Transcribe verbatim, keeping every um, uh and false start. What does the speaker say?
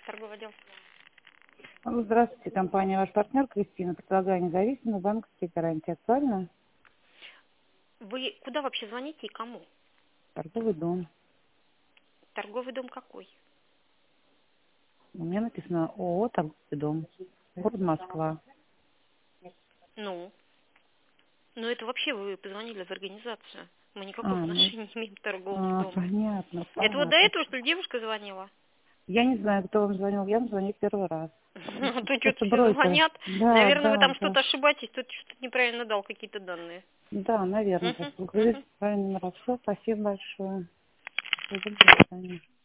торговый отдел. Алло, здравствуйте, компания «Ваш партнер» Кристина. Предлагаю независимые банковские гарантии. Актуально? Вы куда вообще звоните и кому? Торговый дом. Торговый дом какой? У меня написано ООО «Торговый дом». Город Москва. Ну? Ну это вообще вы позвонили в организацию. Мы никакого А, ну, отношения не имеем к торговому а, дому. понятно, Это вот до понятно. этого, что ли, девушка звонила? Я не знаю, кто вам звонил. Я вам звоню первый раз. А то что-то Просто все брокер. звонят. Да, Наверное, вы да, там да. что-то ошибаетесь, кто-то что-то неправильно дал какие-то данные. Да, наверное. Мгм, Просто вы мгм. говорите правильный номер. Все, спасибо большое. До свидания.